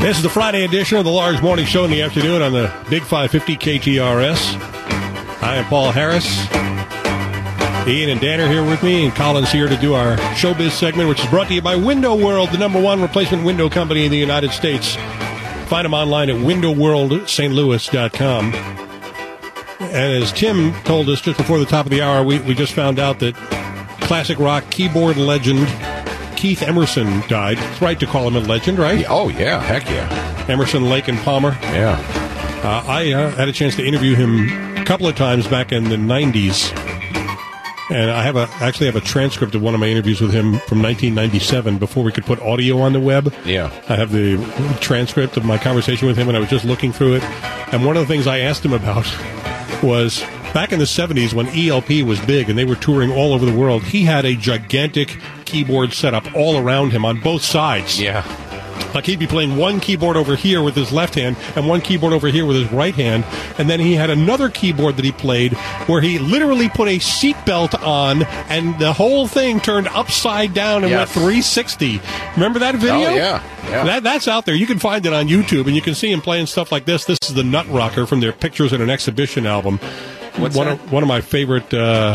This is the Friday edition of the Lars Morning Show in the afternoon on the Big 550 KTRS. I am Paul Harris. Ian and Dan are here with me, and Colin's here to do our showbiz segment, which is brought to you by Window World, the #1 replacement window company in the United States. Find them online at windowworldstlouis.com. And as Tim told us just before the top of the hour, we just found out that classic rock keyboard legend Keith Emerson died. It's right to call him a legend, right? Oh, yeah. Heck yeah. Emerson, Lake, and Palmer. Yeah. I had a chance to interview him a couple of times back in the 90s. And I actually have a transcript of one of my interviews with him from 1997 before we could put audio on the web. Yeah. I have the transcript of my conversation with him, and I was just looking through it. And one of the things I asked him about was back in the 70s when ELP was big and they were touring all over the world, he had a gigantic keyboard setup all around him on both sides. Yeah. Like he'd be playing one keyboard over here with his left hand and one keyboard over here with his right hand. And then he had another keyboard that he played where he literally put a seatbelt on and the whole thing turned upside down and went 360. Remember that video? Oh, yeah. That's out there. You can find it on YouTube, and you can see him playing stuff like this. This is the Nut Rocker from their Pictures at an Exhibition album. One of my favorite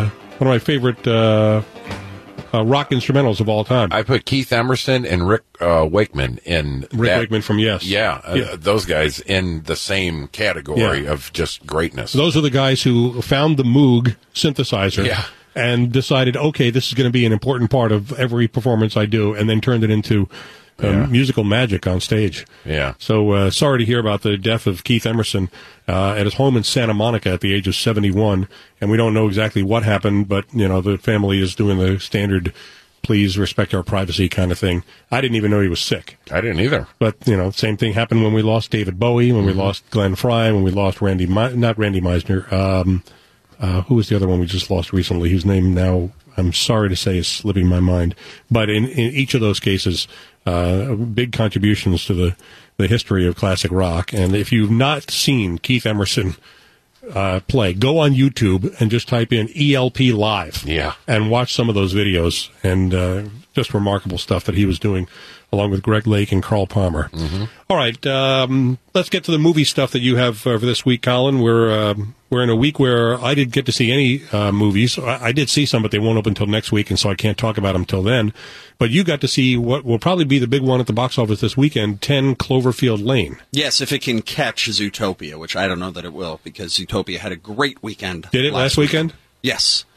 rock instrumentals of all time. I put Keith Emerson and Rick Wakeman in. Wakeman from Yes. Yeah, those guys in the same category of just greatness. Those are the guys who found the Moog synthesizer and decided, okay, this is going to be an important part of every performance I do, and then turned it into musical magic on stage. Yeah. So sorry to hear about the death of Keith Emerson at his home in Santa Monica at the age of 71. And we don't know exactly what happened, but, you know, the family is doing the standard, please respect our privacy kind of thing. I didn't even know he was sick. I didn't either. But, you know, same thing happened when we lost David Bowie, when we lost Glenn Frey, when we lost not Randy Meisner. Who was the other one we just lost recently, whose name now, I'm sorry to say, is slipping my mind. But in each of those cases, big contributions to the history of classic rock. And if you've not seen Keith Emerson play, go on YouTube and just type in ELP Live. Yeah. And watch some of those videos. And just remarkable stuff that he was doing along with Greg Lake and Carl Palmer. Mm-hmm. All right, let's get to the movie stuff that you have for this week, Colin. We're in a week where I didn't get to see any movies. I did see some, but they won't open until next week, and so I can't talk about them till then. But you got to see what will probably be the big one at the box office this weekend, 10 Cloverfield Lane. Yes, if it can catch Zootopia, which I don't know that it will, because Zootopia had a great weekend. Did it last weekend? Yes.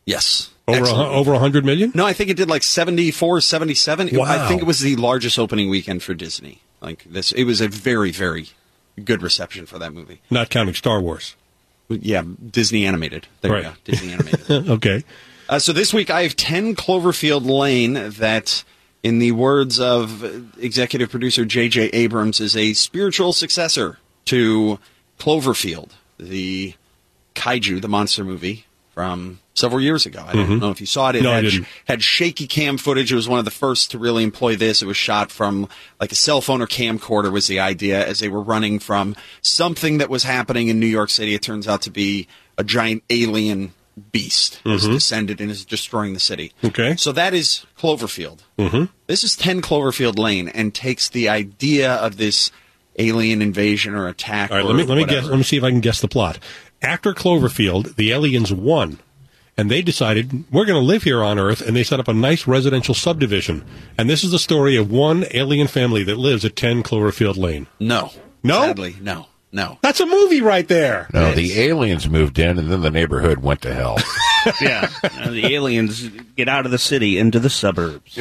Over 100 million? No, I think it did like 74, 77. Wow. I think it was the largest opening weekend for Disney. Like this, it was a very, very good reception for that movie. Not counting Star Wars. Yeah, Disney animated. There you go. Disney animated. Okay. So this week I have 10 Cloverfield Lane that, in the words of executive producer J.J. Abrams, is a spiritual successor to Cloverfield, the kaiju, the monster movie from several years ago. I don't know if you saw it. It had shaky cam footage. It was one of the first to really employ this. It was shot from like a cell phone or camcorder was the idea as they were running from something that was happening in New York City. It turns out to be a giant alien beast has descended and is destroying the city. Okay. So that is Cloverfield. This is 10 Cloverfield Lane and takes the idea of this alien invasion or attack. All right, let me guess. Let me see if I can guess the plot. After Cloverfield, the aliens won, and they decided, we're going to live here on Earth, and they set up a nice residential subdivision. And this is the story of one alien family that lives at 10 Cloverfield Lane. No? Sadly, no. That's a movie right there. No, the aliens moved in, and then the neighborhood went to hell. Yeah. The aliens get out of the city into the suburbs.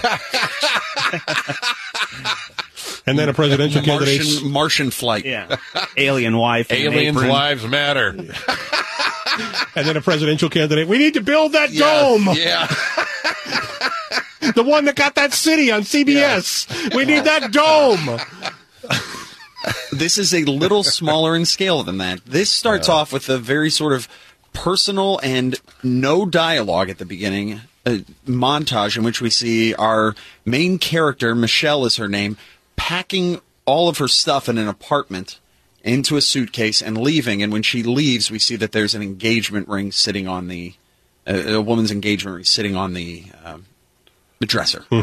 And then a presidential candidate. Martian flight. Yeah. Alien wife. Aliens' lives matter. And then a presidential candidate. We need to build that dome. Yeah. The one that got that city on CBS. Yeah. We need that dome. This is a little smaller in scale than that. This starts off with a very sort of personal and no dialogue at the beginning montage in which we see our main character, Michelle is her name, packing all of her stuff in an apartment into a suitcase and leaving. And when she leaves, we see that there's an engagement ring sitting on a woman's engagement ring sitting on the dresser.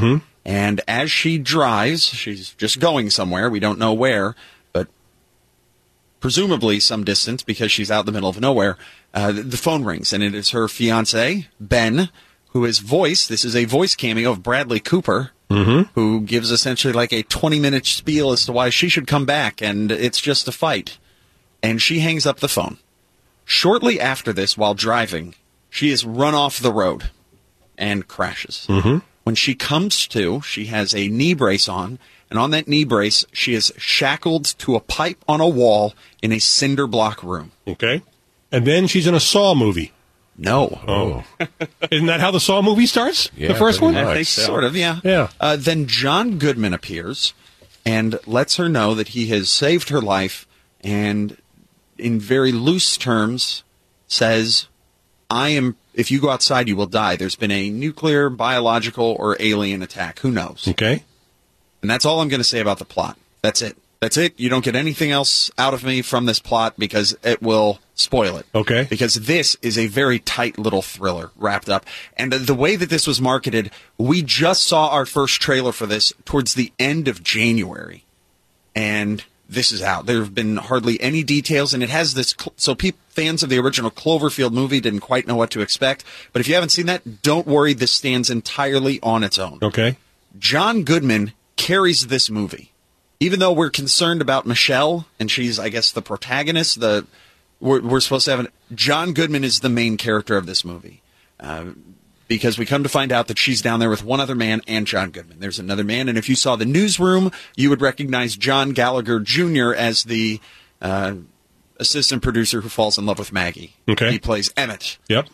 And as she drives, she's just going somewhere. We don't know where, but presumably some distance because she's out in the middle of nowhere. The phone rings, and it is her fiancé, Ben, who is this is a voice cameo of Bradley Cooper, who gives essentially like a 20-minute spiel as to why she should come back, and it's just a fight. And she hangs up the phone. Shortly after this, while driving, she is run off the road and crashes. When she comes to, she has a knee brace on, and on that knee brace, she is shackled to a pipe on a wall in a cinder block room. Okay. And then she's in a Saw movie. No. Oh. Isn't that how the Saw movie starts? Yeah, the first pretty one? much. I think so. Sort of, yeah. Yeah. Then John Goodman appears and lets her know that he has saved her life and, in very loose terms, says, if you go outside, you will die. There's been a nuclear, biological, or alien attack. Who knows? Okay. And that's all I'm going to say about the plot. That's it. That's it. You don't get anything else out of me from this plot because it will spoil it. Okay. Because this is a very tight little thriller wrapped up. And the way that this was marketed, we just saw our first trailer for this towards the end of January. And this is out. There have been hardly any details, and it has this. So fans of the original Cloverfield movie didn't quite know what to expect. But if you haven't seen that, don't worry. This stands entirely on its own. Okay. John Goodman carries this movie. Even though we're concerned about Michelle, and she's, I guess, the protagonist, we're supposed to have John Goodman is the main character of this movie. Because we come to find out that she's down there with one other man and John Goodman. There's another man, and if you saw The Newsroom, you would recognize John Gallagher Jr. as the assistant producer who falls in love with Maggie. Okay. He plays Emmett. Yep.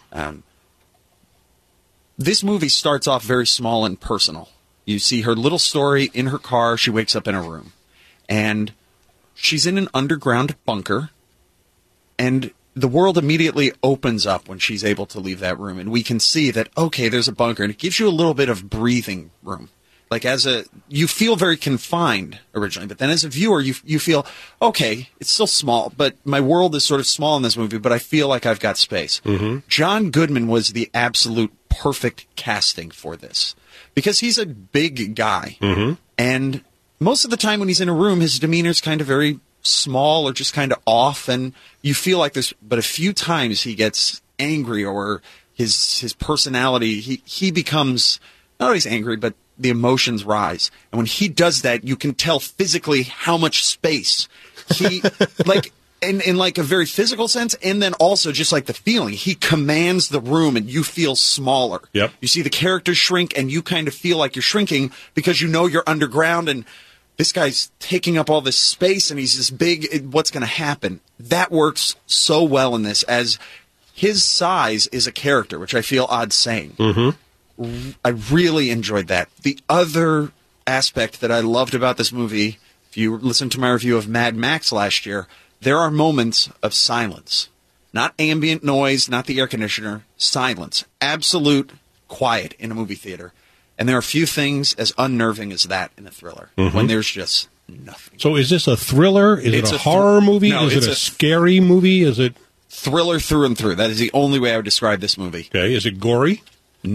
This movie starts off very small and personal. You see her little story in her car. She wakes up in a room. And she's in an underground bunker. And the world immediately opens up when she's able to leave that room. And we can see that, okay, there's a bunker. And it gives you a little bit of breathing room. Like you feel very confined originally. But then as a viewer, you feel, okay, it's still small. But my world is sort of small in this movie. But I feel like I've got space. John Goodman was the absolute perfect casting for this. Because he's a big guy. And most of the time when he's in a room, his demeanor's kind of very small or just kind of off. And you feel like this. But a few times he gets angry or his personality, he becomes, not always angry, but the emotions rise. And when he does that, you can tell physically how much space he, like, in like a very physical sense, and then also just like the feeling. He commands the room and you feel smaller. Yep. You see the characters shrink and you kind of feel like you're shrinking because you know you're underground and this guy's taking up all this space and he's this big. What's going to happen? That works so well in this, as his size is a character, which I feel odd saying. I really enjoyed that. The other aspect that I loved about this movie, if you listened to my review of Mad Max last year, there are moments of silence. Not ambient noise, not the air conditioner. Silence. Absolute quiet in a movie theater. And there are few things as unnerving as that in a thriller. When there's just nothing. So is this a thriller? Is It's it a a horror movie? No, is it's it a a scary movie? Is it... Thriller through and through. That is the only way I would describe this movie. Okay. Is it gory?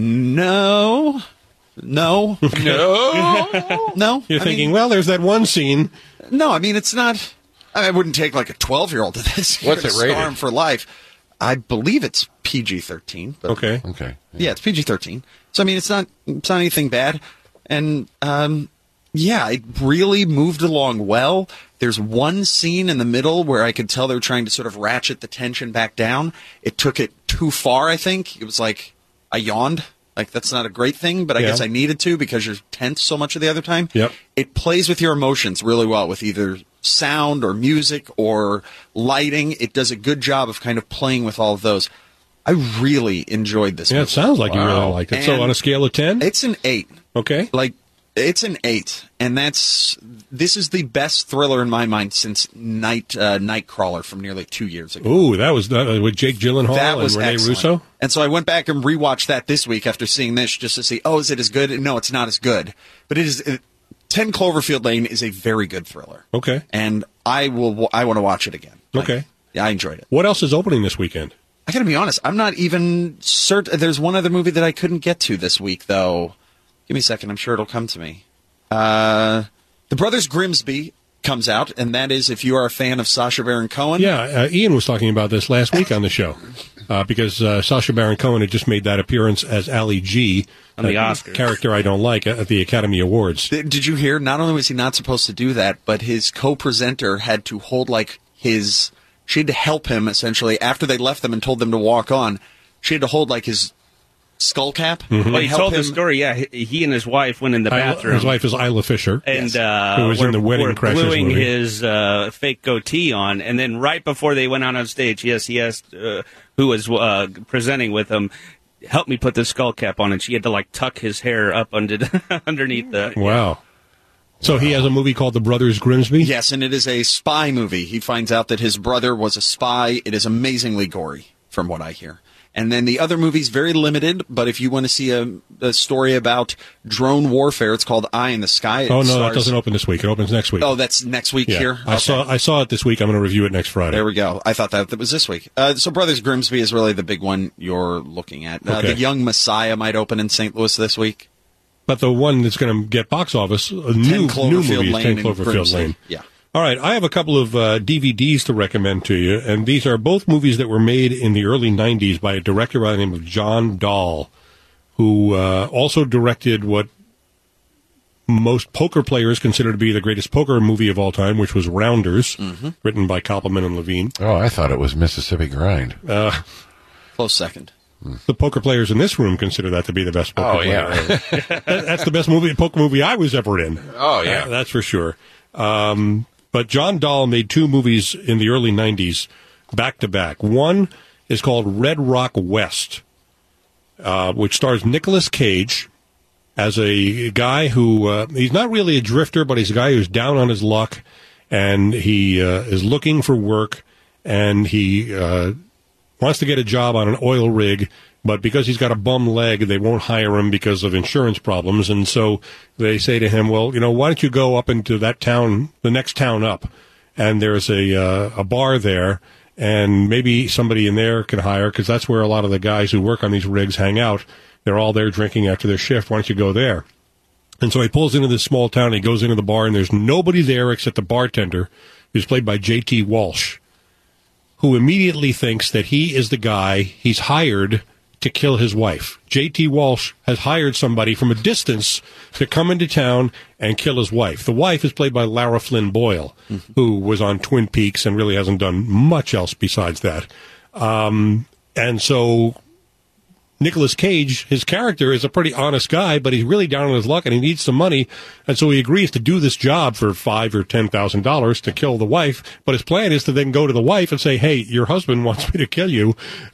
No. No. No. You're I thinking, mean, well, there's that one scene. no, I mean, it's not... I wouldn't take like a 12-year-old to this. What's it rated? Scar him for life. I believe it's PG-13. But Okay. Okay. Yeah, it's PG-13. So, I mean, it's not anything bad. And, yeah, it really moved along well. There's one scene in the middle where I could tell they were trying to sort of ratchet the tension back down. It took it too far, I think. It was like, I yawned. Like, that's not a great thing, but I guess I needed to because you're tense so much of the other time. Yep. It plays with your emotions really well with either sound or music or lighting. It does a good job of kind of playing with all of those. I really enjoyed this Yeah, movie. it sounds like you really liked it. So And on a scale of 10? It's an 8. Okay. Like, it's an 8. And this is the best thriller in my mind since Nightcrawler from nearly 2 years ago. Ooh, that was with Jake Gyllenhaal That was and Rene excellent. Russo? And so I went back and rewatched that this week after seeing this just to see, is it as good? No, it's not as good. But 10 Cloverfield Lane is a very good thriller. Okay. And I want to watch it again. Okay. Yeah, I enjoyed it. What else is opening this weekend? I got to be honest, I'm not even certain. There's one other movie that I couldn't get to this week, though. Give me a second. I'm sure it'll come to me. The Brothers Grimsby comes out, and that is if you are a fan of Sacha Baron Cohen. Yeah, Ian was talking about this last week on the show because Sacha Baron Cohen had just made that appearance as Ali G, on the Oscars. Character I don't like, at the Academy Awards. Did you hear? Not only was he not supposed to do that, but his co-presenter had to hold she had to help him essentially after they left them and told them to walk on. She had to hold his skull cap. Mm-hmm. Well, he told the story. Yeah, he and his wife went in the bathroom. His wife is Isla Fisher, and who was in the Wedding Crashers gluing movie. his fake goatee on, and then right before they went out on stage, he asked who was presenting with him, "Help me put the skull cap on," and she had to tuck his hair up underneath the. Wow. So he has a movie called The Brothers Grimsby? Yes, and it is a spy movie. He finds out that his brother was a spy. It is amazingly gory, from what I hear. And then the other movie's very limited, but if you want to see a story about drone warfare, it's called Eye in the Sky. Oh, no, that doesn't open this week. It opens next week. Oh, that's next week here? Okay. I saw it this week. I'm going to review it next Friday. There we go. I thought that was this week. So Brothers Grimsby is really the big one you're looking at. Okay. The Young Messiah might open in St. Louis this week. But the one that's going to get box office, a new movie, is 10 Cloverfield Lane. Yeah. All right, I have a couple of DVDs to recommend to you, and these are both movies that were made in the early 90s by a director by the name of John Dahl, who also directed what most poker players consider to be the greatest poker movie of all time, which was Rounders, written by Koppelman and Levine. Oh, I thought it was Mississippi Grind. Close second. The poker players in this room consider that to be the best poker player ever. That's the best poker movie I was ever in. Oh, yeah. That's for sure. But John Dahl made two movies in the early 90s, back to back. One is called Red Rock West, which stars Nicolas Cage as a guy who, he's not really a drifter, but he's a guy who's down on his luck, and he is looking for work, and he wants to get a job on an oil rig, but because he's got a bum leg, they won't hire him because of insurance problems. And so they say to him, well, why don't you go up into that town, the next town up, and there's a bar there, and maybe somebody in there can hire, because that's where a lot of the guys who work on these rigs hang out. They're all there drinking after their shift. Why don't you go there? And so he pulls into this small town, he goes into the bar, and there's nobody there except the bartender, who's played by J.T. Walsh, who immediately thinks that he is the guy he's hired to kill his wife. J.T. Walsh has hired somebody from a distance to come into town and kill his wife. The wife is played by Lara Flynn Boyle, who was on Twin Peaks and really hasn't done much else besides that. And so Nicolas Cage, his character, is a pretty honest guy, but he's really down on his luck and he needs some money. And so he agrees to do this job for $5,000 or $10,000 to kill the wife. But his plan is to then go to the wife and say, hey, your husband wants me to kill you.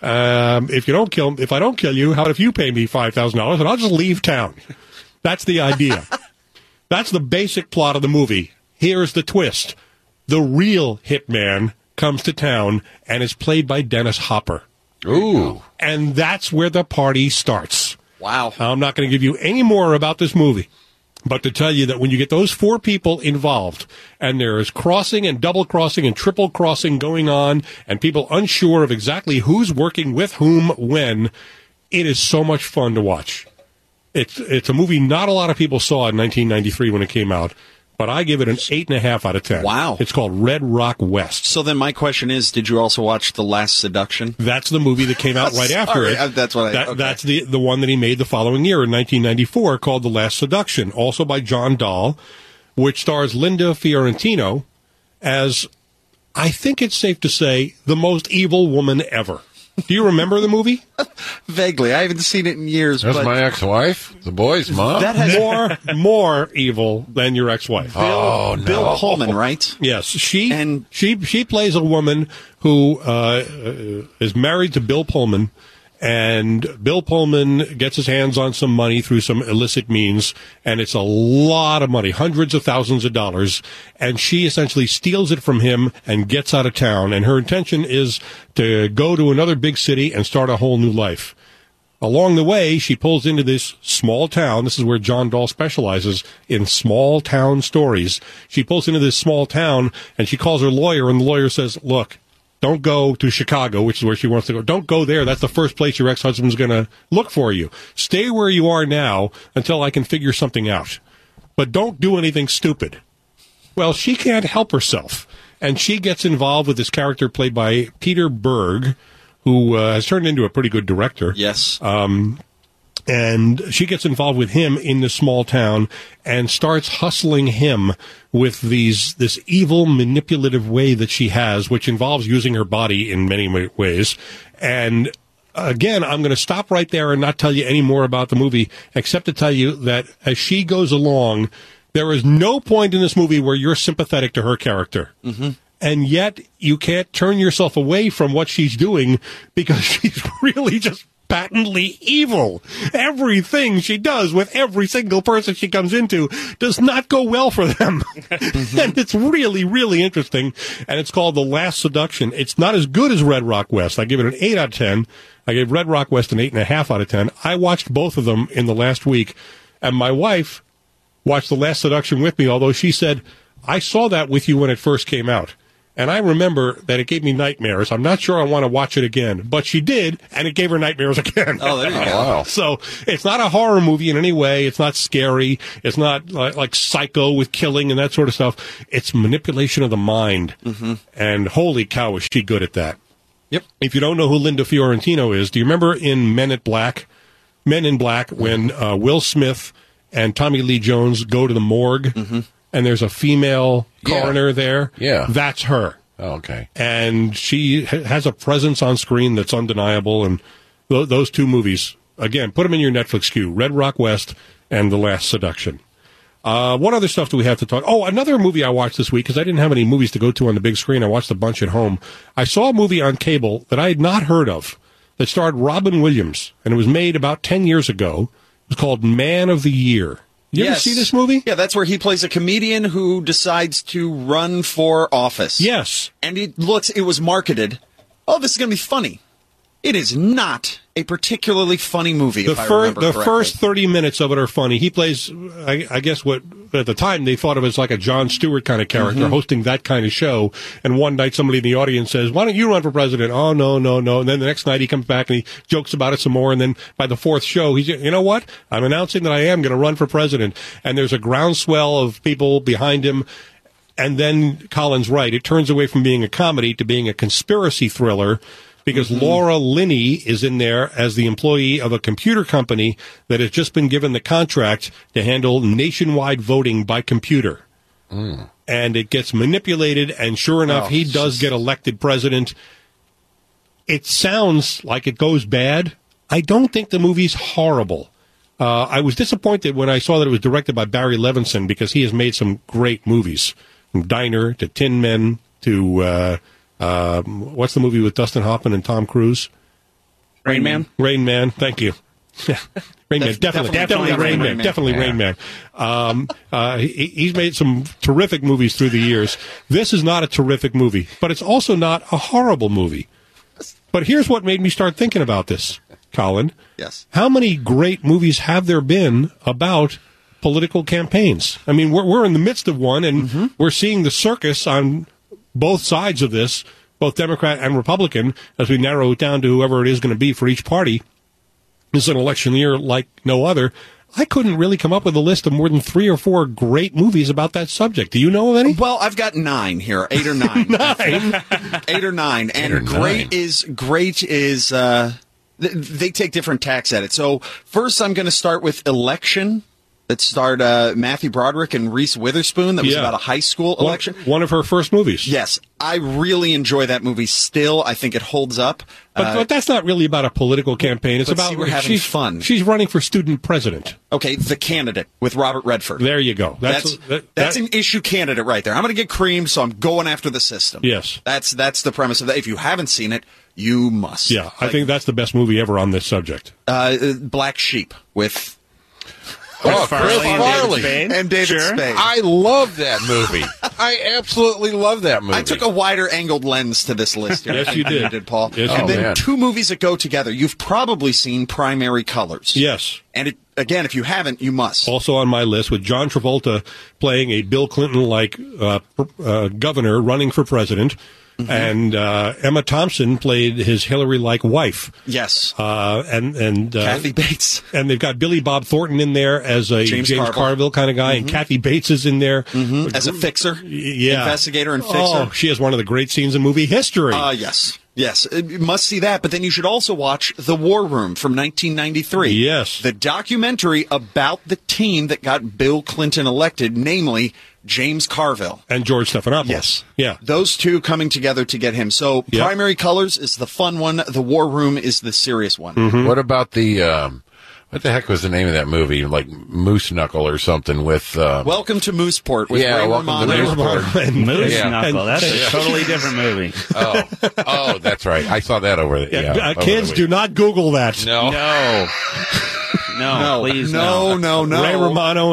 If I don't kill you, how about if you pay me $5,000 and I'll just leave town? That's the idea. That's the basic plot of the movie. Here's the twist. The real hitman comes to town and is played by Dennis Hopper. Ooh. And that's where the party starts. Wow. I'm not going to give you any more about this movie, but to tell you that when you get those four people involved, and there is crossing and double crossing and triple crossing going on, and people unsure of exactly who's working with whom when, it is so much fun to watch. It's a movie not a lot of people saw in 1993 when it came out, but I give it an 8.5 out of 10. Wow. It's called Red Rock West. So then my question is, did you also watch The Last Seduction? That's the movie that came out right after it. That's what okay. That's the one that he made the following year in 1994 called The Last Seduction, also by John Dahl, which stars Linda Fiorentino as, I think it's safe to say, the most evil woman ever. Do you remember the movie? Vaguely. I haven't seen it in years. That's but my ex-wife, the boy's mom. That has more evil than your ex-wife. Oh, no. Bill Pullman, right? Yes, she plays a woman who is married to Bill Pullman, and Bill Pullman gets his hands on some money through some illicit means, and it's a lot of money, hundreds of thousands of dollars, and she essentially steals it from him and gets out of town, and her intention is to go to another big city and start a whole new life. Along the way, she pulls into this small town. This is where John Dahl specializes in small town stories. She pulls into this small town, and she calls her lawyer, and the lawyer says, look, Don't go to Chicago, which is where she wants to go. Don't go there. That's the first place your ex-husband's going to look for you. Stay where you are now until I can figure something out. But don't do anything stupid. Well, she can't help herself. And she gets involved with this character played by Peter Berg, who has turned into a pretty good director. Yes. And she gets involved with him in the small town and starts hustling him with this evil, manipulative way that she has, which involves using her body in many ways. And again, I'm going to stop right there and not tell you any more about the movie, except to tell you that as she goes along, there is no point in this movie where you're sympathetic to her character. Mm-hmm. And yet you can't turn yourself away from what she's doing because she's really just patently evil. Everything she does with every single person she comes into does not go well for them. Mm-hmm. And it's really, really interesting. And it's called The Last Seduction. It's not as good as Red Rock West. I give it an 8 out of 10. I gave Red Rock West an 8.5 out of 10. I watched both of them in the last week. And my wife watched The Last Seduction with me, although she said, I saw that with you when it first came out. And I remember that it gave me nightmares. I'm not sure I want to watch it again. But she did, and it gave her nightmares again. Oh, there you go. Wow. So it's not a horror movie in any way. It's not scary. It's not like Psycho with killing and that sort of stuff. It's manipulation of the mind. Mm-hmm. And holy cow, is she good at that. Yep. If you don't know who Linda Fiorentino is, do you remember in Men in Black, when Will Smith and Tommy Lee Jones go to the morgue? Mm-hmm. And there's a female coroner there. Yeah. That's her. Oh, okay. And she has a presence on screen that's undeniable. And those two movies, again, put them in your Netflix queue. Red Rock West and The Last Seduction. What other stuff do we have to talk? Oh, another movie I watched this week, because I didn't have any movies to go to on the big screen. I watched a bunch at home. I saw a movie on cable that I had not heard of that starred Robin Williams. And it was made about 10 years ago. It was called Man of the Year. You ever see this movie? Yeah, that's where he plays a comedian who decides to run for office. Yes. And it was marketed, oh, this is going to be funny. It is not a particularly funny movie, if I remember correctly. The first 30 minutes of it are funny. He plays, I guess what, at the time, they thought of as like a Jon Stewart kind of character, hosting that kind of show. And one night somebody in the audience says, why don't you run for president? Oh, no. And then the next night he comes back and he jokes about it some more. And then by the fourth show, he's, you know what? I'm announcing that I am going to run for president. And there's a groundswell of people behind him. And then Colin's right. It turns away from being a comedy to being a conspiracy thriller, because Laura Linney is in there as the employee of a computer company that has just been given the contract to handle nationwide voting by computer. Mm. And it gets manipulated, and sure enough, he does get elected president. It sounds like it goes bad. I don't think the movie's horrible. I was disappointed when I saw that it was directed by Barry Levinson, because he has made some great movies, from Diner to Tin Men to... what's the movie with Dustin Hoffman and Tom Cruise? Rain Man? Rain Man, thank you. Rain Man, definitely Rain Man. Definitely Rain Man. He's made some terrific movies through the years. This is not a terrific movie, but it's also not a horrible movie. But here's what made me start thinking about this, Colin. Yes. How many great movies have there been about political campaigns? I mean, we're in the midst of one, and we're seeing the circus on both sides of this, both Democrat and Republican, as we narrow it down to whoever it is going to be for each party. This is an election year like no other. I couldn't really come up with a list of more than 3 or 4 great movies about that subject. Do you know of any? Well, I've got 9 here, 8 or 9. 9? 8 or 9. And great is they take different tacks at it. So first I'm going to start with Election. That starred Matthew Broderick and Reese Witherspoon. That was about a high school election. One of her first movies. Yes. I really enjoy that movie still. I think it holds up. But that's not really about a political campaign. It's about we're having fun. She's running for student president. Okay, The Candidate with Robert Redford. There you go. That's an issue candidate right there. I'm going to get creamed, so I'm going after the system. Yes. That's the premise of that. If you haven't seen it, you must. Yeah, I think that's the best movie ever on this subject. Black Sheep with... Chris Farley. And David Spade. I love that movie. I absolutely love that movie. I took a wider angled lens to this list. Yes, you did. Paul. Yes, and then man. 2 movies that go together. You've probably seen Primary Colors. Yes. And again, if you haven't, you must. Also on my list, with John Travolta playing a Bill Clinton-like governor running for president. and Emma Thompson played his Hillary-like wife. Yes. And Kathy Bates. And they've got Billy Bob Thornton in there as a James Carville kind of guy, and Kathy Bates is in there. As a fixer. Yeah. Investigator and fixer. Oh, she has one of the great scenes in movie history. Yes. Yes, you must see that, but then you should also watch The War Room from 1993. Yes. The documentary about the team that got Bill Clinton elected, namely James Carville. And George Stephanopoulos. Yes. Yeah. Those two coming together to get him. So Primary Colors is the fun one. The War Room is the serious one. What about the, what the heck was the name of that movie? Like Moose Knuckle or something with... Welcome to Mooseport with Ray Welcome Romano. to Mooseport. Moose Knuckle. That's a totally different movie. Oh, that's right. I saw that over there. Yeah, over kids, the do not Google that. No. No, please, no. Ray Romano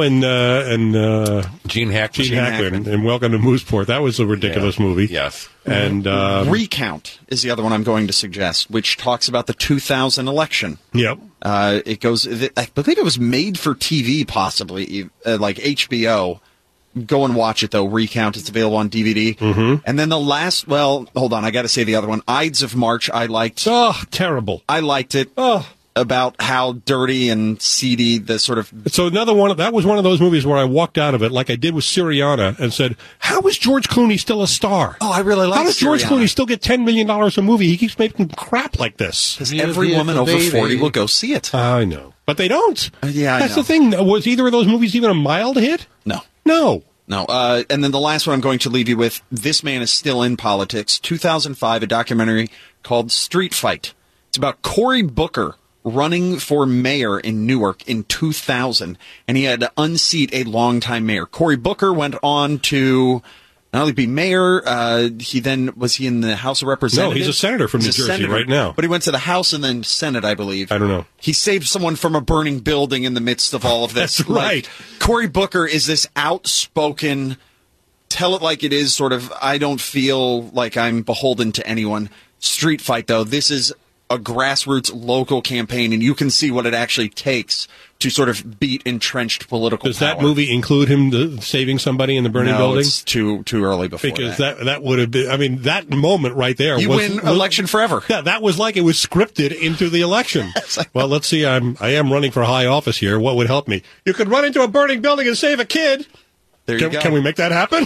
and Gene Hackman. Gene Hackman, and Welcome to Mooseport. That was a ridiculous movie. Yes. And Recount is the other one I'm going to suggest, which talks about the 2000 election. Yep. It goes. I believe it was made for TV, possibly like HBO. Go and watch it though. Recount. It's available on DVD. And then the last. Well, hold on. I got to say the other one. Ides of March. I liked. Oh, terrible. I liked it. Oh. About how dirty and seedy the sort of... So another one, that was one of those movies where I walked out of it like I did with Syriana and said, how is George Clooney still a star? Oh, I really like How does George Clooney still get $10 million a movie? He keeps making crap like this. Because every woman over 40 will go see it. I know. But they don't. Yeah, I That's know. the thing. Was either of those movies even a mild hit? No. No. No. And then the last one I'm going to leave you with, this man is still in politics. 2005, a documentary called Street Fight. It's about Cory Booker running for mayor in Newark in 2000, and he had to unseat a longtime mayor. Cory Booker went on to not only be mayor, he in the House of Representatives? No, he's a senator from New Jersey right now. But he went to the House and then Senate, I believe. I don't know. He saved someone from a burning building in the midst of all of this. That's right. Cory Booker is this outspoken, tell it like it is, sort of, I don't feel like I'm beholden to anyone. Street Fight, though, this is a grassroots local campaign, and you can see what it actually takes to sort of beat entrenched political Does power. that movie include him saving somebody in the burning building? It's too early before because that would have been, I mean, that moment right there you win election forever. Yeah, that was like it was scripted into the election. Well, let's see, I am running for high office here. What would help me? You could run into a burning building and save a kid. There you go. Can we make that happen?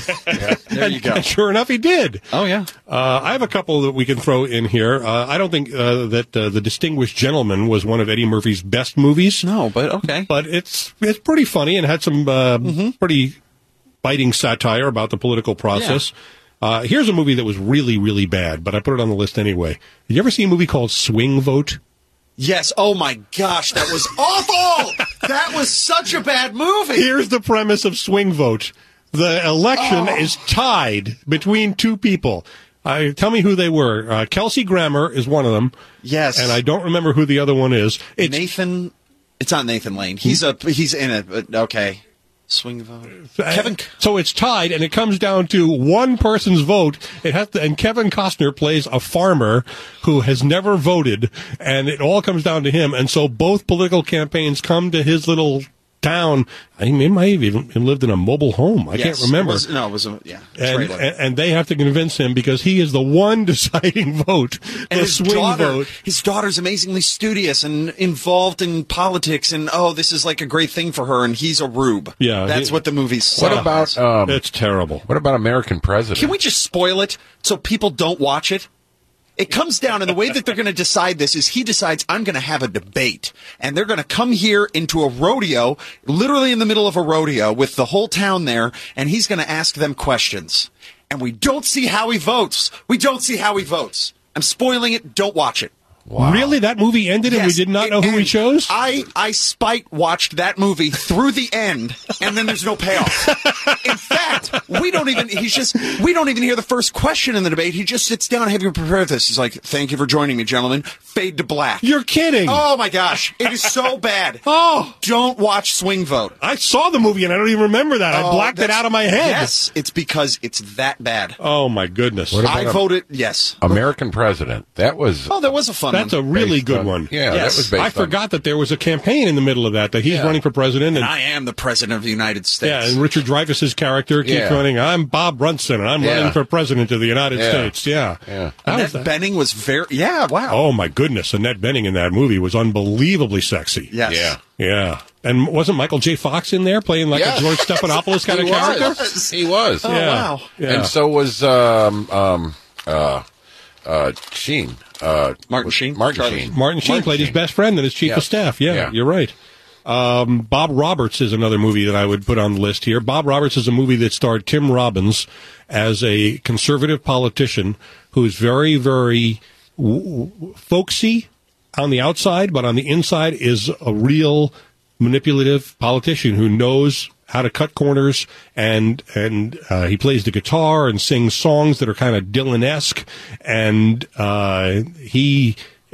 There you go. And sure enough, he did. Oh, yeah. I have a couple that we can throw in here. I don't think that The Distinguished Gentleman was one of Eddie Murphy's best movies. No, but okay. But it's pretty funny and had some pretty biting satire about the political process. Yeah. Here's a movie that was really, really bad, but I put it on the list anyway. Did you ever see a movie called Swing Vote? Yes. Oh, my gosh. That was awful. That was such a bad movie. Here's the premise of Swing Vote. The election is tied between two people. Tell me who they were. Kelsey Grammer is one of them. Yes. And I don't remember who the other one is. Nathan. It's not Nathan Lane. He's in it. But okay. Swing vote. Kevin. So it's tied, and it comes down to one person's vote. And Kevin Costner plays a farmer who has never voted, and it all comes down to him. And so both political campaigns come to his little town. He might have even lived in a mobile home. I can't remember. It was a trailer. And they have to convince him because he is the one deciding vote, and the swing vote. His daughter's amazingly studious and involved in politics, and this is like a great thing for her, and he's a rube. Yeah. That's what the movie's What about... it's terrible. What about American President? Can we just spoil it so people don't watch it? It comes down, and the way that they're going to decide this is he decides, I'm going to have a debate. And they're going to come here into a rodeo, literally in the middle of a rodeo with the whole town there, and he's going to ask them questions. And we don't see how he votes. I'm spoiling it. Don't watch it. Wow. Really? That movie ended and we did not know who he chose? I spite watched that movie through the end, and then there's no payoff. In fact, we don't even hear the first question in the debate. He just sits down, have you prepared this? He's like, thank you for joining me, gentlemen. Fade to black. You're kidding. Oh my gosh. It is so bad. Don't watch Swing Vote. I saw the movie and I don't even remember that. I blacked it out of my head. Yes, it's because it's that bad. Oh my goodness. I voted yes. American President. That was that was a fun That's a really Based good on- one. Yeah, Yes. that was based I forgot that there was a campaign in the middle of that he's Yeah. running for president. And I am the president of the United States. Yeah, and Richard Dreyfuss's character keeps Yeah. running, I'm Bob Brunson, and I'm Yeah. running for president of the United Yeah. States. Yeah. Yeah. That was Annette Bening was very, wow. oh, my goodness. Annette Bening in that movie was unbelievably sexy. Yes. Yeah. Yeah. And wasn't Michael J. Fox in there playing like Yeah. a George Stephanopoulos kind of He character? was. He was. Oh, Yeah. wow. Yeah. And so was Sheen. Martin Sheen? Martin Charlie. Sheen. Martin Sheen played his best friend and his chief of Yes. staff. Yeah, Yeah. you're right. Bob Roberts is another movie that I would put on the list here. Bob Roberts is a movie that starred Tim Robbins as a conservative politician who's very, very folksy on the outside, but on the inside is a real manipulative politician who knows how to cut corners, and he plays the guitar and sings songs that are kind of Dylan-esque, and he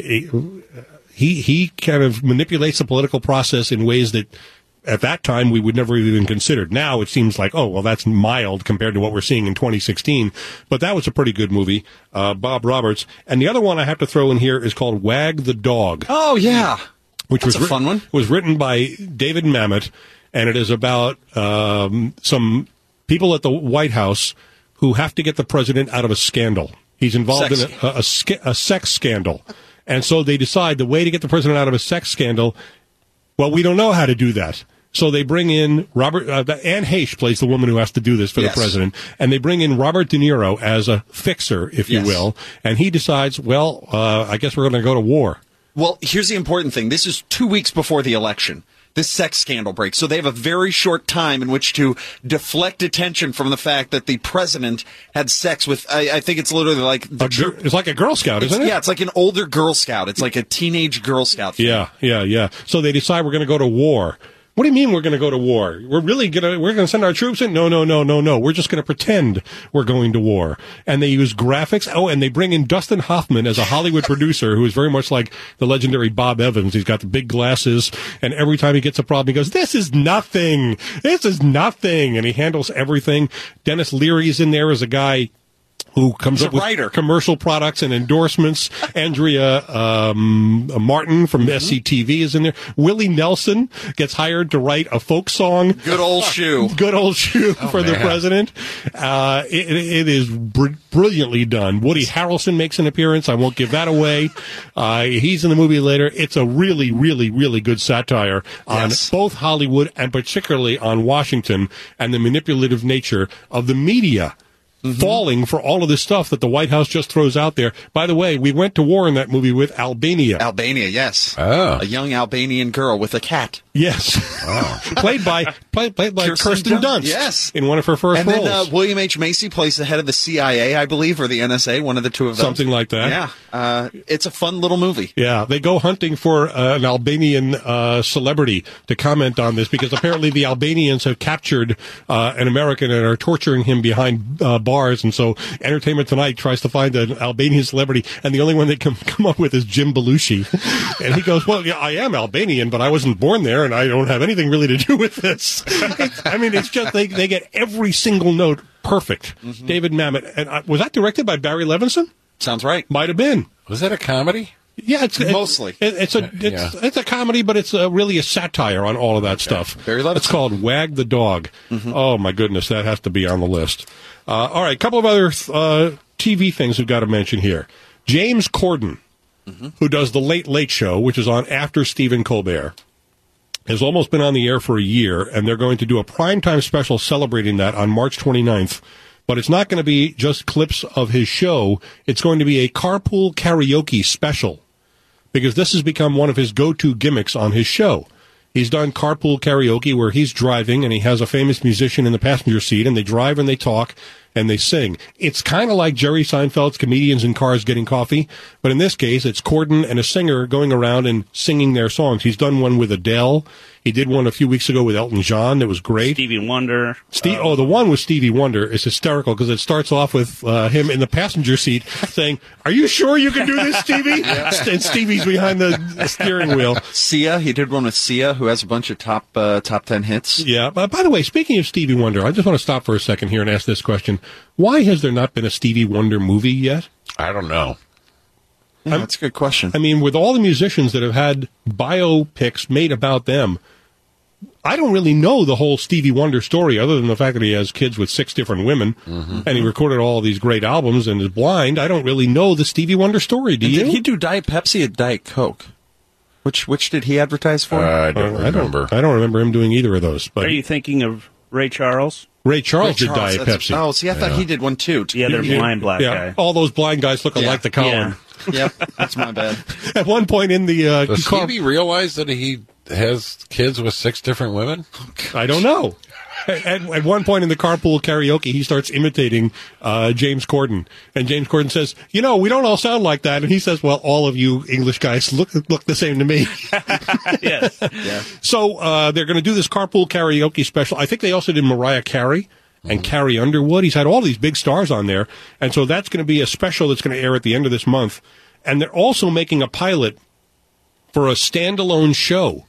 kind of manipulates the political process in ways that at that time we would never have even considered. Now it seems like, oh, well, that's mild compared to what we're seeing in 2016. But that was a pretty good movie, Bob Roberts. And the other one I have to throw in here is called Wag the Dog, Oh, yeah. which That's was a fun one. was written by David Mamet, and it is about some people at the White House who have to get the president out of a scandal. He's involved Sex in a sex scandal. And so they decide the way to get the president out of a sex scandal, well, we don't know how to do that. So they bring in Anne Heche plays the woman who has to do this for Yes. the president, and they bring in Robert De Niro as a fixer, if you Yes. will, and he decides, well, I guess we're going to go to war. Well, here's the important thing. This is 2 weeks before the election. This sex scandal breaks. So they have a very short time in which to deflect attention from the fact that the president had sex with, I think it's literally like It's like a Girl Scout, isn't it? Yeah, it's like an older Girl Scout. It's like a teenage Girl Scout thing. Yeah. So they decide we're going to go to war. What do you mean we're going to go to war? We're going to send our troops in? No. We're just going to pretend we're going to war. And they use graphics. Oh, and they bring in Dustin Hoffman as a Hollywood producer who is very much like the legendary Bob Evans. He's got the big glasses, and every time he gets a problem, he goes, this is nothing. And he handles everything. Dennis Leary's in there as a guy who comes He's up a with writer. commercial products and endorsements. Andrea Martin from SCTV is in there. Willie Nelson gets hired to write a folk song. Good old shoe. Good old shoe for the man. president. It is brilliantly done. Woody Harrelson makes an appearance. I won't give that away. He's in the movie later. It's a really, really, really good satire on Yes. both Hollywood and particularly on Washington and the manipulative nature of the media. Falling for all of this stuff that the White House just throws out there. By the way, we went to war in that movie with Albania. Albania, yes. Oh. A young Albanian girl with a cat. Yes. played by Kirsten Dunst. Yes. In one of her first And roles. then William H. Macy plays the head of the CIA, I believe, or the NSA, one of the two of them. Something like that. Yeah. It's a fun little movie. Yeah, they go hunting for an Albanian celebrity to comment on this because apparently the Albanians have captured an American and are torturing him behind bars. And so Entertainment Tonight tries to find an Albanian celebrity, and the only one they can come up with is Jim Belushi. And he goes, well, yeah, I am Albanian, but I wasn't born there, and I don't have anything really to do with this. It's just they get every single note perfect. David Mamet. And was that directed by Barry Levinson? Sounds right. Might have been. Was that a comedy? Yeah, it's Mostly. It's a comedy, but it's really a satire on all of that stuff. Very Levinson. It's called Wag the Dog. Oh my goodness, that has to be on the list. All right, a couple of other TV things we've got to mention here. James Corden, who does the Late Late Show, which is on after Stephen Colbert, has almost been on the air for a year, and they're going to do a primetime special celebrating that on March 29th. But it's not going to be just clips of his show. It's going to be a carpool karaoke special, because this has become one of his go-to gimmicks on his show. He's done carpool karaoke where he's driving and he has a famous musician in the passenger seat, and they drive and they talk and they sing. It's kind of like Jerry Seinfeld's Comedians in Cars Getting Coffee, but in this case, it's Corden and a singer going around and singing their songs. He's done one with Adele. He did one a few weeks ago with Elton John. That was great. Stevie Wonder. The one with Stevie Wonder is hysterical because it starts off with him in the passenger seat saying, "Are you sure you can do this, Stevie?" And Stevie's behind the steering wheel. Sia, he did one with Sia, who has a bunch of top 10 hits. Yeah. By the way, speaking of Stevie Wonder, I just want to stop for a second here and ask this question. Why has there not been a Stevie Wonder movie yet? I don't know. Yeah, that's a good question. I mean, with all the musicians that have had biopics made about them, I don't really know the whole Stevie Wonder story other than the fact that he has kids with 6 different women and he recorded all these great albums and is blind. I don't really know the Stevie Wonder story. Do you? Did he do Diet Pepsi or Diet Coke? Which did he advertise for? I don't remember. I don't remember him doing either of those. But Are you thinking of Ray Charles? Ray Charles did Diet Pepsi. Oh, see, I thought he did one too. Yeah, they're blind black guy. All those blind guys look alike to Colin. Yeah. Yep, that's my bad. At one point in the Does car, Stevie realize that he has kids with 6 different women? I don't know. At one point in the carpool karaoke, he starts imitating James Corden, and James Corden says, "You know, we don't all sound like that." And he says, "Well, all of you English guys look the same to me." Yes. Yeah. So they're going to do this carpool karaoke special. I think they also did Mariah Carey and Carrie Underwood. He's had all these big stars on there, and so that's going to be a special that's going to air at the end of this month. And they're also making a pilot for a standalone show.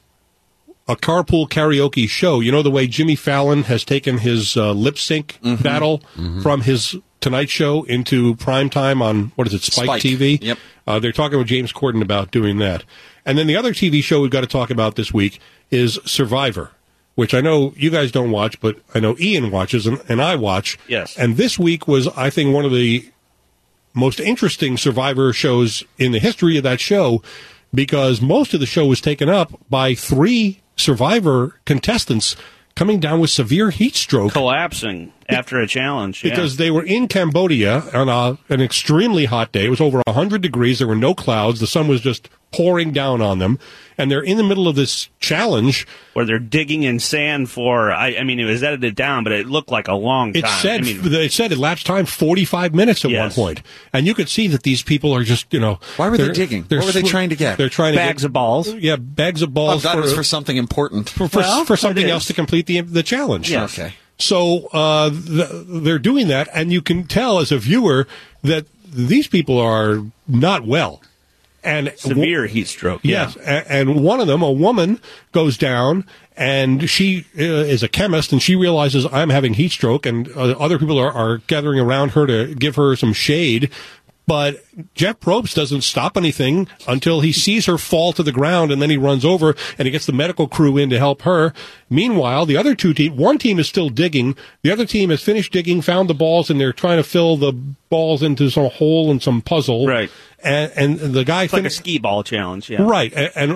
A carpool karaoke show. You know the way Jimmy Fallon has taken his lip sync battle from his Tonight Show into primetime on, what is it, Spike TV? Yep. They're talking with James Corden about doing that. And then the other TV show we've got to talk about this week is Survivor, which I know you guys don't watch, but I know Ian watches and I watch. Yes. And this week was, I think, one of the most interesting Survivor shows in the history of that show, because most of the show was taken up by 3 Survivor contestants coming down with severe heat stroke. Collapsing after a challenge. Yeah. Because they were in Cambodia on an extremely hot day. It was over 100 degrees. There were no clouds. The sun was just pouring down on them. And they're in the middle of this challenge. Where they're digging in sand for, I mean, it was edited down, but it looked like a long time. It said it lapsed time 45 minutes at one point. And you could see that these people are just, Why were they digging? What were they trying to get? They're trying to bags of balls. Yeah, bags of balls. That was for something important. For something else to complete the challenge. Yes. Okay. So they're doing that, and you can tell as a viewer that these people are not well. And severe heat stroke. Yes, and one of them, a woman, goes down, and she is a chemist, and she realizes I'm having heat stroke, and other people are gathering around her to give her some shade. But Jeff Probst doesn't stop anything until he sees her fall to the ground, and then he runs over and he gets the medical crew in to help her. Meanwhile, the other 2 teams, one team is still digging. The other team has finished digging, found the balls, and they're trying to fill the balls into some hole and some puzzle. Right. And the guy it's like a skee ball challenge. Yeah. Right.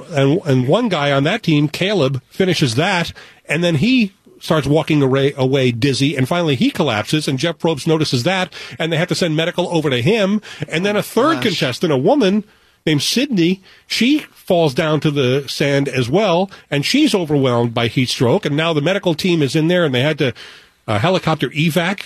And one guy on that team, Caleb, finishes that, and then he starts walking away dizzy, and finally he collapses, and Jeff Probst notices that, and they have to send medical over to him. And then a third contestant, a woman named Sydney, she falls down to the sand as well, and she's overwhelmed by heat stroke, and now the medical team is in there, and they had to helicopter evac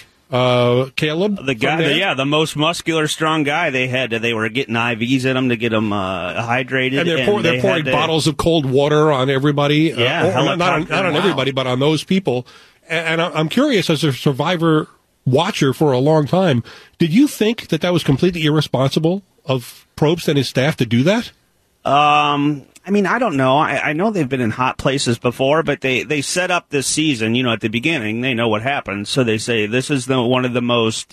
Caleb. The guy, the most muscular, strong guy they were getting IVs at him to get him hydrated. And they're pouring bottles of cold water on everybody. Yeah, not on everybody, but on those people. And I'm curious, as a Survivor watcher for a long time, did you think that was completely irresponsible of Probst and his staff to do that? I mean, I don't know. I know they've been in hot places before, but they set up this season, at the beginning, they know what happens. So they say this is one of the most,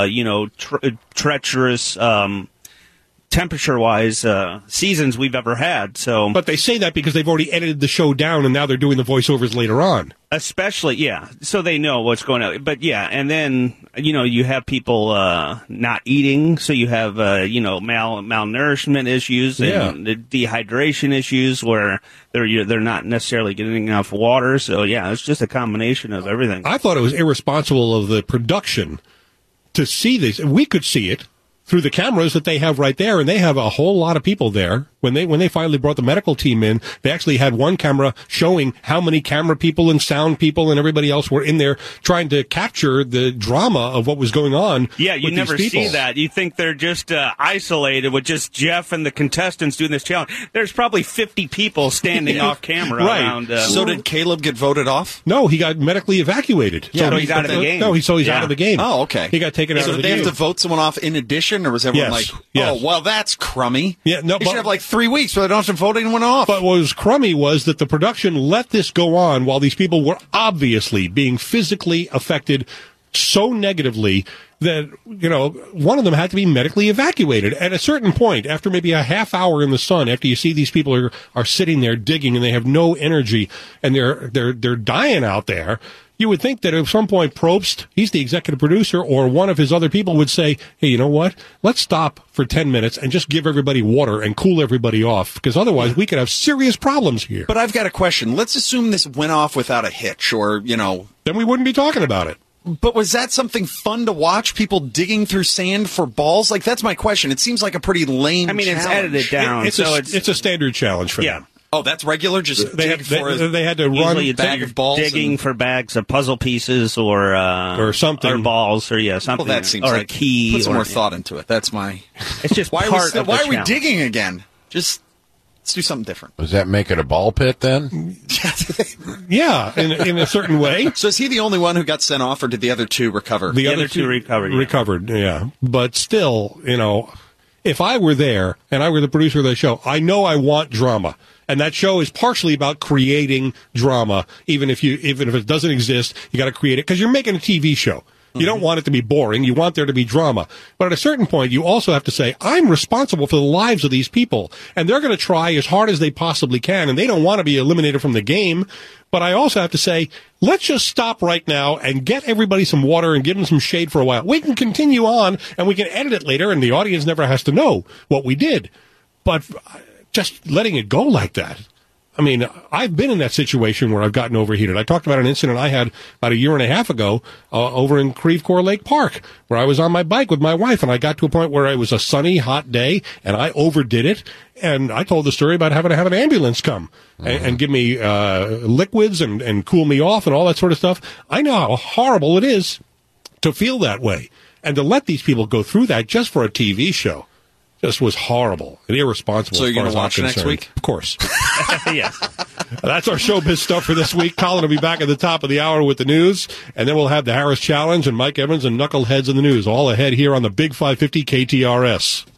treacherous, temperature-wise, seasons we've ever had. So, but they say that because they've already edited the show down, and now they're doing the voiceovers later on. Especially, yeah. So they know what's going on. But yeah, and then, you have people not eating, so you have, malnourishment issues and the dehydration issues where they're not necessarily getting enough water. So yeah, it's just a combination of everything. I thought it was irresponsible of the production to see this. We could see it through the cameras that they have right there, and they have a whole lot of people there. When they finally brought the medical team in, they actually had one camera showing how many camera people and sound people and everybody else were in there trying to capture the drama of what was going on. Yeah, you never see that. You think they're just isolated with just Jeff and the contestants doing this challenge. There's probably 50 people standing off camera around. So did Caleb get voted off? No, he got medically evacuated. Yeah, so he's out of the game. No, he's out of the game. Oh, okay. He got taken out of the game. So did they have to vote someone off in addition, or was everyone yes. Oh, well, that's crummy. Yeah, no, they should have 3 weeks so they don't have to vote anyone off. But what was crummy was that the production let this go on while these people were obviously being physically affected so negatively that, one of them had to be medically evacuated. At a certain point, after maybe a half hour in the sun, after you see these people are sitting there digging and they have no energy and they're dying out there, you would think that at some point Probst, he's the executive producer, or one of his other people would say, hey, you know what? Let's stop for 10 minutes and just give everybody water and cool everybody off, because otherwise we could have serious problems here. But I've got a question. Let's assume this went off without a hitch, or, Then we wouldn't be talking about it. But was that something fun to watch? People digging through sand for balls? Like, that's my question. It seems like a pretty lame I mean, it's challenge. edited down, It's a standard challenge for them. Oh, that's regular? Just They dig for a had to run Usually it's bag of balls digging and- for bags of puzzle pieces or something, or balls, or something. Well, that seems or like a key. put some or, more thought into it. That's my. It's just Why part of why the are we challenge. digging again? Just let's do something different. Does that make it a ball pit then? Yeah, in a certain way. So is he the only one who got sent off, or did the other two recover? The other two recovered, yeah. Recovered, yeah. But still, if I were there and I were the producer of the show, I know I want drama. And that show is partially about creating drama. Even if it doesn't exist, you got to create it because you're making a TV show. You don't want it to be boring. You want there to be drama. But at a certain point, you also have to say, I'm responsible for the lives of these people. And they're going to try as hard as they possibly can. And they don't want to be eliminated from the game. But I also have to say, let's just stop right now and get everybody some water and give them some shade for a while. We can continue on and we can edit it later. And the audience never has to know what we did. But just letting it go like that. I mean, I've been in that situation where I've gotten overheated. I talked about an incident I had about a year and a half ago over in Creve Coeur Lake Park, where I was on my bike with my wife, and I got to a point where it was a sunny, hot day, and I overdid it. And I told the story about having to have an ambulance come and give me liquids and cool me off and all that sort of stuff. I know how horrible it is to feel that way. And to let these people go through that just for a TV show. Just was horrible and irresponsible. So you're going to watch next week? Of course. Yes. That's our showbiz stuff for this week. Colin will be back at the top of the hour with the news, and then we'll have the Harris Challenge and Mike Evans and Knuckleheads in the news, all ahead here on the Big 550 KTRS.